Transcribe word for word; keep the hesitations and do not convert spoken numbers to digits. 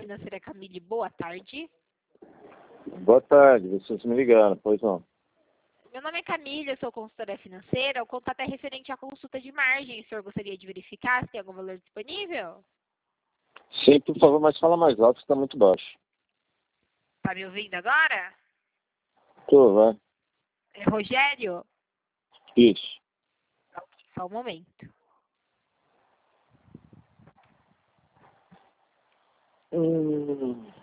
financeira Camille, boa tarde. Boa tarde, vocês me ligaram, pois não. Meu nome é Camille, eu sou consultora financeira. O contato é referente à consulta de margem. O senhor gostaria de verificar se tem algum valor disponível? Sim, por favor, mas fala mais alto, está muito baixo. Tá me ouvindo agora? Tô, vai. É Rogério? Isso. Só um momento. Hum...